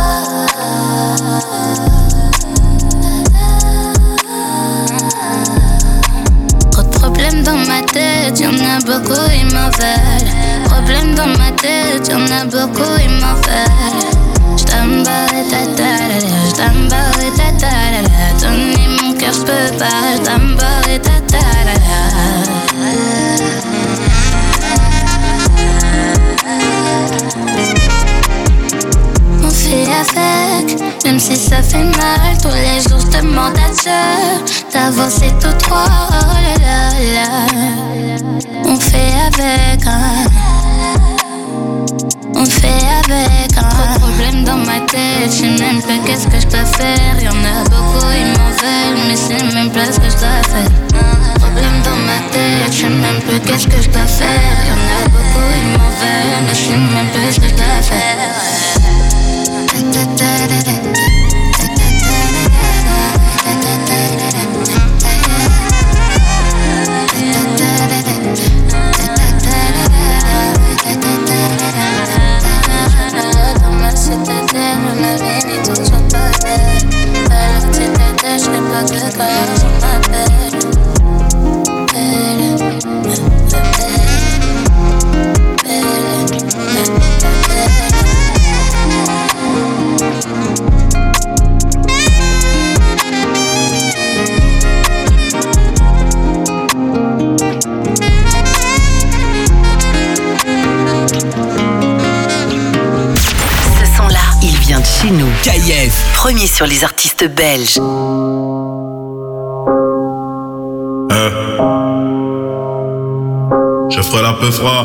Trop de problèmes dans ma tête, y'en a beaucoup, ils m'en veulent. Problèmes dans ma tête, y'en a beaucoup, ils m'en veulent. J't'emballe ta ta-da-da, j't'emballe ta ta-da-da. Donner mon cœur j'peux pas, j't'emballe ta ta-da-da. On fait avec, même si ça fait mal. Tous les jours je demande à Dieu d'avancer tout droit, oh là là là. On fait avec, hein. plus qu'est-ce que je dois faire. Y'en a beaucoup, ils m'en veulent, mais je sais même plus ce que je dois faire. Dans ma citadelle, la vie n'est toujours pas belle. Dans la citadelle, je sais pas que quand on m'appelle. Chez nous, KIF, premier sur les artistes belges. Je ferai la peu froid.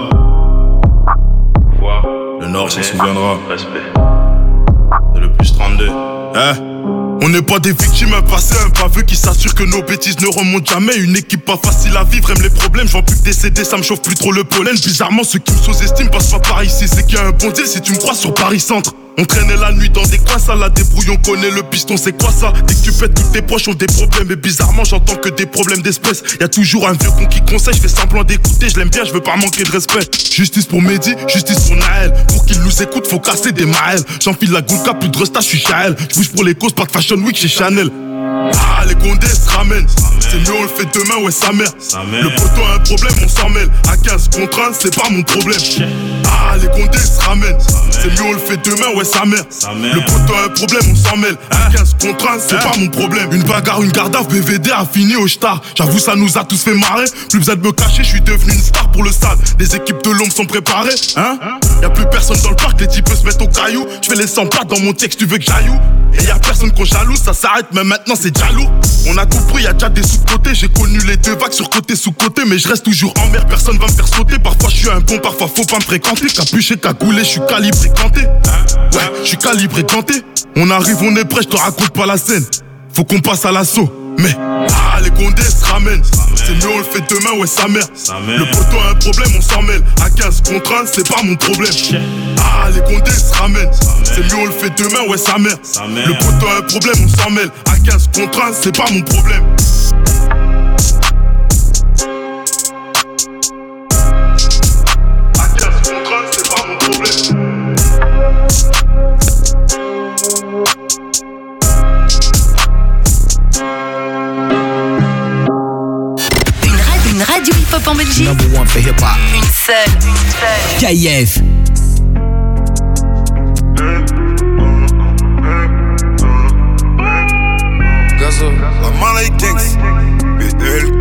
Le Nord s'en souviendra. C'est le plus 32. On n'est pas des victimes, un passé, un baveux qui s'assure que nos bêtises ne remontent jamais. Une équipe pas facile à vivre, aime les problèmes. Je vois plus que décéder, ça me chauffe plus trop le pollen. Bizarrement, ceux qui me sous-estiment passent pas par ici. C'est qu'il y a un bon deal si tu me crois sur Paris Centre. On traînait la nuit dans des coins, ça la débrouille, on connaît le piston, c'est quoi ça? Dès que tu pètes, toutes tes proches ont des problèmes. Et bizarrement, j'entends que des problèmes d'espèce. Y'a toujours un vieux con qui conseille, je fais semblant d'écouter, je l'aime bien, je veux pas manquer de respect. Justice pour Mehdi, justice pour Naël. Pour qu'il nous écoute, faut casser des maëls. J'enfile la goulka, plus de resta, je suis Chaël. J'bouge pour les causes, pas de Fashion Week chez Chanel. Ah, les condés se ramènent. C'est mieux, on le fait demain, ouais, sa mère. Le poteau a un problème, on s'en mêle. À 15 contre 1, c'est pas mon problème. Ah, les condés se ramènent. C'est mieux, on le fait demain, ouais, sa mère. Le poteau a un problème, on s'en mêle. À 15 contre 1, c'est pas mon problème. Une bagarre, une garde à BVD a fini au star. J'avoue, ça nous a tous fait marrer. Plus besoin de me cacher, je suis devenu une star pour le stade. Les équipes de l'ombre sont préparées, hein? Y'a plus personne dans le parc, les types se mettent au caillou. Je fais les 100 pas dans mon texte, tu veux que j'aille où? Et y'a personne qu'on jalouse, ça s'arrête, mais maintenant c'est jaloux. On a tout pris, y'a déjà des sous-côtés. J'ai connu les deux vagues sur côté sous côté, mais je reste toujours en mer, personne va me faire sauter. Parfois je suis un bon, parfois faut pas me fréquenter. Capuché, cagoulé, je suis calibré ganté. Ouais, je suis calibré ganté. On arrive, on est prêt, je te raconte pas la scène. Faut qu'on passe à l'assaut. Mais, ah, les condés se ramènent. C'est mieux, on le fait demain, ouais, sa mère. Le poteau a un problème, on s'en mêle. À 15 contre 1, c'est pas mon problème. Ah, les condés se ramènent. C'est mieux, on le fait demain, ouais, sa mère. Le poteau a un problème, on s'en mêle. À 15 contre 1, c'est pas mon problème. À 15 contre 1, c'est pas mon problème. Une radio hip-hop en Belgique. Number one for hip-hop. Une seule. KIF. Gazo, la money thinks. BLK.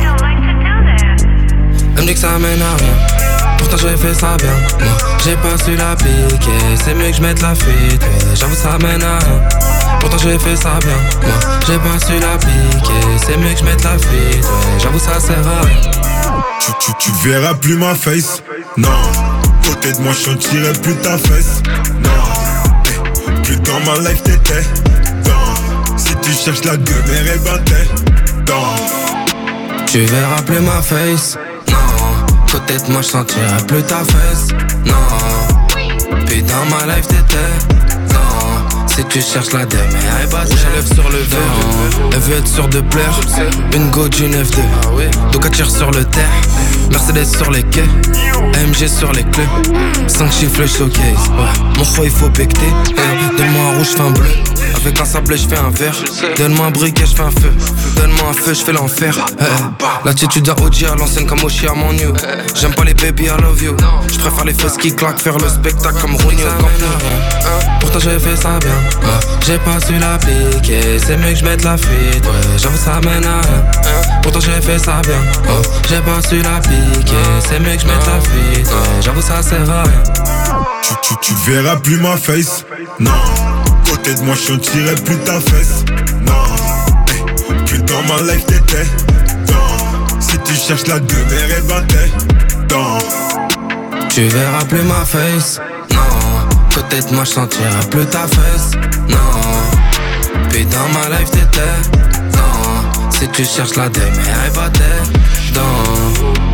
Elle me dit que ça mène à rien. Pourtant j'ai fait ça bien. Moi j'ai pas su la piquer. C'est mieux que je mette la fuite. Ouais, j'avoue ça mène à rien. Pourtant j'ai fait ça bien. Moi j'ai pas su la piquer. C'est mieux que je mette la fuite. Ouais, j'avoue ça sert à rien. Tu verras plus ma face. Non. Côté de moi je sentirai plus ta fesse. Non. Plus dans ma life t'étais. Non. Si tu cherches la gueule et ben t'es. Non. Tu verras plus ma face. Non. Côté de moi je sentirai plus ta fesse. Non. Puis dans ma life t'étais. Si tu cherches la dème, elle bat rouge à lèvres sur le verre. Elle veut être sûre de plaire. Une go d'une F2. Donc elle tire sur le terre. Mercedes sur les quais. AMG sur les clés. 5 chiffres le showcase. Ouais. Mon roi il faut becter. Donne-moi un rouge, j'fais un bleu. Avec un sablé j'fais un vert. Donne-moi un briquet, j'fais un feu. Donne-moi un feu, j'fais l'enfer. L'attitude d'un OG à l'ancienne comme Oshi à mon new. J'aime pas les baby, I love you. J'préfère les fesses qui claquent, faire le spectacle comme Rooney au Camp Nou. Pourtant j'ai fait ça bien. J'ai pas su la piquer, c'est mieux que je mette la fuite. Ouais, j'avoue ça mène à rien. Pourtant j'ai fait ça bien. J'ai pas su la piquer, c'est mieux que je mette la fuite. Ouais, j'avoue ça sert à rien. Tu verras plus ma face. Non. Côté de moi je sentirai plus ta fesse. Non. Plus dans ma life t'étais. Non. Si tu cherches la demeure et ben t'es. Non. Tu verras plus ma face. Non. Peut-être moi je sentirai plus ta fesse. Non. Puis dans ma life t'étais. Non. Si tu cherches la demeure et ben t'es. Non.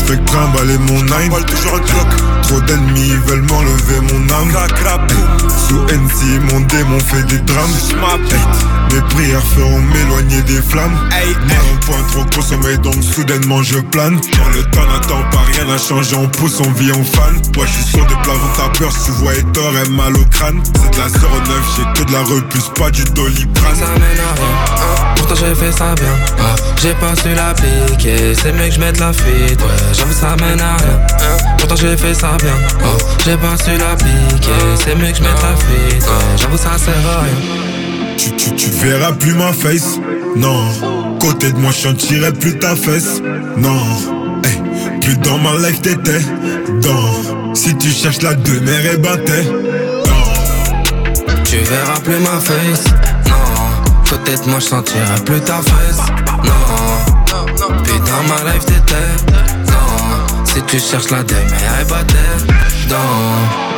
fait que trimballer mon nine. Toujours un clock. Trop d'ennemis veulent m'enlever mon âme. Sous NC, mon démon fait des drames. Mes prières feront m'éloigner des flammes. Un point trop consommé, donc soudainement je plane. Dans le temps n'attend pas, rien n'a changé, on pousse, on vit, on fan. Moi je suis sur des plafonds, t'as peur, si tu vois et t'aurais mal au crâne. C'est de la 09, j'ai que de la repousse, pas du Doliprane. Ça mène à rien, pourtant j'ai fait ça bien. J'ai pas su l'appliquer, c'est mieux que je mette la fuite. Ouais, j'avoue ça mène à rien, pourtant j'ai fait ça bien. J'ai pas su l'appliquer, c'est mieux que je mette la fuite. Ouais, j'avoue ça sert à rien. Tu verras plus ma face, non. Côté de moi je sentirai plus ta fesse, non. Plus dans ma life t'étais, dans. Si tu cherches la demeure et battais, non. Tu verras plus ma face, non. Côté de moi je sentirai plus ta fesse, non. Puis dans ma life t'étais, non. Si tu cherches la demeure et battais, non.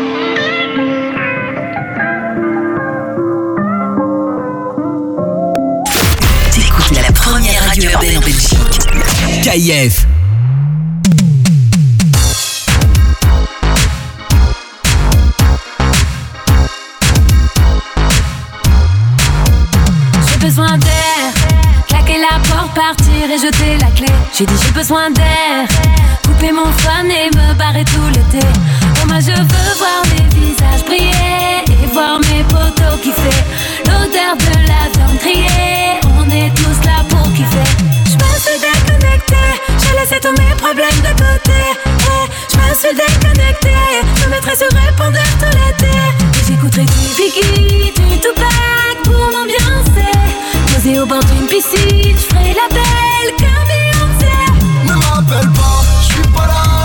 La première radio urbaine en Belgique. KIF. J'ai besoin d'air, claquer la porte, partir et jeter la clé. J'ai dit j'ai besoin d'air, couper mon fun et me barrer tout l'été. Pour moi je veux voir les visages briller et voir mes potos kiffer. L'odeur de la viande grillée, on est tous là pour kiffer. Je me suis déconnectée, j'ai laissé tous mes problèmes de côté. Je me suis déconnectée, je me mettrai sur répondeur tout l'été. Et j'écouterai du Biggie, du Tupac pour m'ambiancer. Posé au bord d'une piscine, je ferai la belle comme Beyoncé. Ne m'appelle pas, je suis pas là,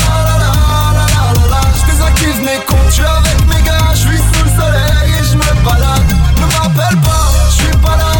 je désactive mes comptes, je suis avec mes gars, je suis sous le soleil et je me balade. Ne m'appelle pas, je suis pas là,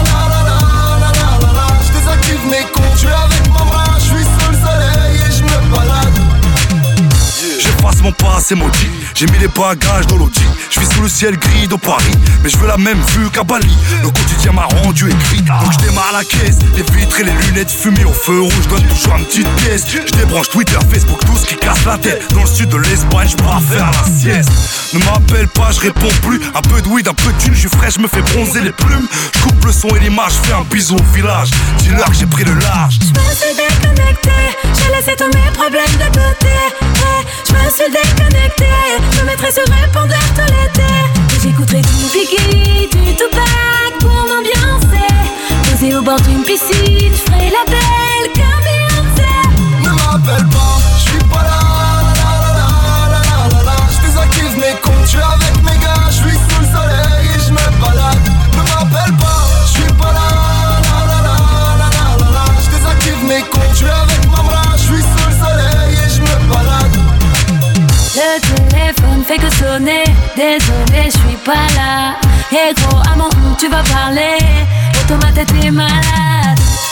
je désactive mes comptes, je suis avec mon bras, je suis sous le soleil et je me balade. J'efface mon passé maudit, j'ai mis les bagages dans l'audi. Je vis sous le ciel gris de Paris, mais je veux la même vue qu'à Bali. Le quotidien m'a rendu écrit, donc je démarre la caisse. Les vitres et les lunettes fumées au feu rouge donnent toujours une petite pièce. Je débranche Twitter, Facebook, tout ce qui casse la tête. Dans le sud de l'Espagne, je pars faire la sieste. Ne m'appelle pas, je réponds plus. Un peu de weed, un peu de thune, je suis frais, je me fais bronzer les plumes. Je coupe le son et l'image, je fais un bisou au village. Dis-leur que j'ai pris le large. Je me suis déconnectée, j'ai laissé tous mes problèmes de côté. Je me suis déconnectée, je me mettrai sur répondeur tout l'été. Et j'écouterai du Biggie, du Tupac pour m'ambiancer. Posé au bord d'une piscine, je ferai la belle comme Beyoncé. Ne m'appelle pas, je suis pas là, je désactive mes comptes, je suis avec mes gars, je suis sous le soleil et je me balade. Ne m'appelle pas, je suis pas là, je désactive mes comptes, je suis avec mon bras, je suis sous le soleil et je me balade. Le téléphone fait que sonner, désolé, je suis pas là. Et gros, à mon tu vas parler, et toi ma tête est malade.